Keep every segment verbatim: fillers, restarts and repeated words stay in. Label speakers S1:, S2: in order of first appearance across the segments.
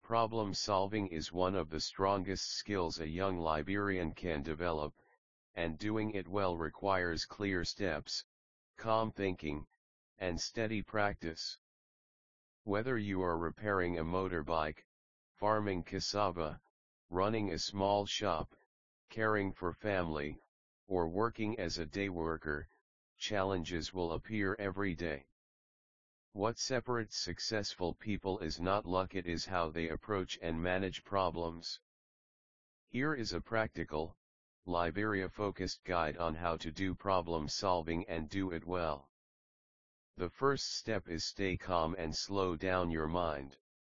S1: Problem solving is one of the strongest skills a young Liberian can develop, and doing it well requires clear steps, calm thinking, and steady practice. Whether you are repairing a motorbike, farming cassava, running a small shop, caring for family, or working as a day worker, challenges will appear every day. What separates successful people is not luck, it is how they approach and manage problems. Here is a practical, Liberia-focused guide on how to do problem solving and do it well. The first step is stay calm and slow down your mind.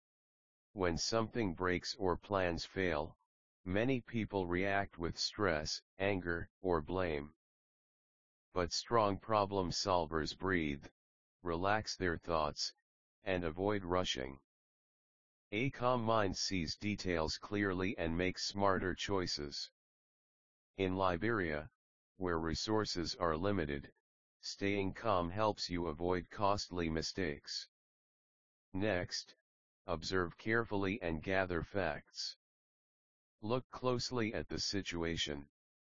S1: When something breaks or plans fail, many people react with stress, anger, or blame. But strong problem solvers breathe, relax their thoughts, and avoid rushing. A calm mind sees details clearly and makes smarter choices. In Liberia, where resources are limited, staying calm helps you avoid costly mistakes. Next, observe carefully and gather facts. Look closely at the situation.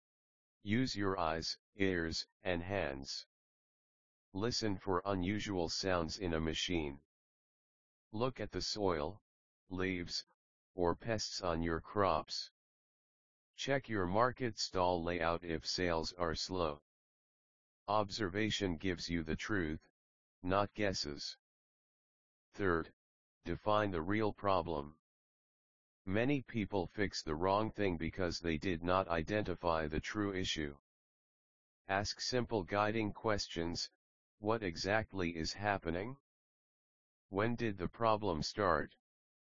S1: Use your eyes, ears, and hands. Listen for unusual sounds in a machine. Look at the soil, leaves, or pests on your crops. Check your market stall layout if sales are slow. Observation gives you the truth, not guesses. Third, define the real problem. Many people fix the wrong thing because they did not identify the true issue. Ask simple guiding questions. What exactly is happening? When did the problem start?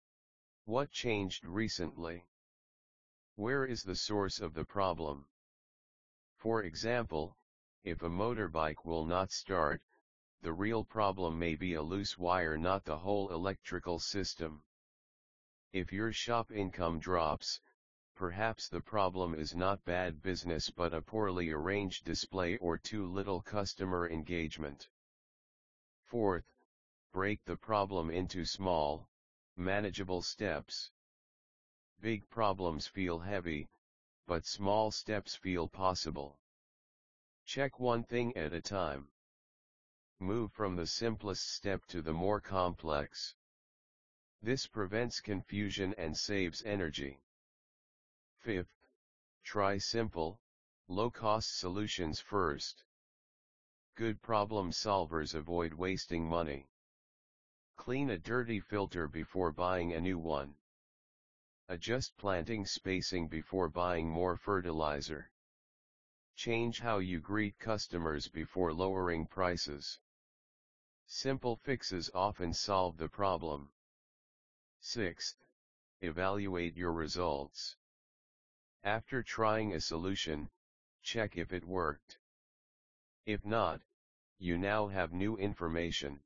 S1: What changed recently? Where is the source of the problem? For example, if a motorbike will not start, the real problem may be a loose wire, not the whole electrical system. If your shop income drops, perhaps the problem is not bad business but a poorly arranged display or too little customer engagement. Fourth, break the problem into small, manageable steps. Big problems feel heavy, but small steps feel possible. Check one thing at a time. Move from the simplest step to the more complex. This prevents confusion and saves energy. Fifth, try simple, low-cost solutions first. Good problem solvers avoid wasting money. Clean a dirty filter before buying a new one. Adjust planting spacing before buying more fertilizer. Change how you greet customers before lowering prices. Simple fixes often solve the problem. Sixth, evaluate your results. After trying a solution, check if it worked. If not, you now have new information.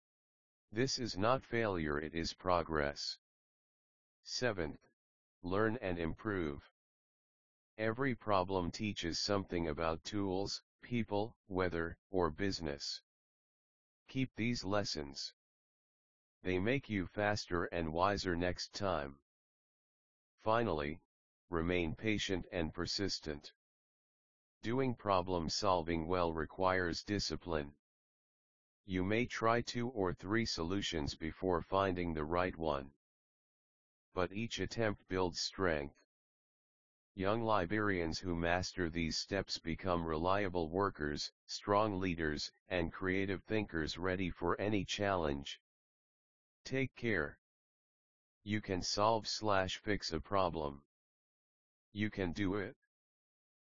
S1: This is not failure, it is progress. Seventh, learn and improve. Every problem teaches something about tools, people, weather, or business. Keep these lessons. They make you faster and wiser next time. Finally, remain patient and persistent. Doing problem solving well requires discipline. You may try two or three solutions before finding the right one. But each attempt builds strength. Young Liberians who master these steps become reliable workers, strong leaders, and creative thinkers ready for any challenge. Take care. You can solve slash fix a problem. You can do it.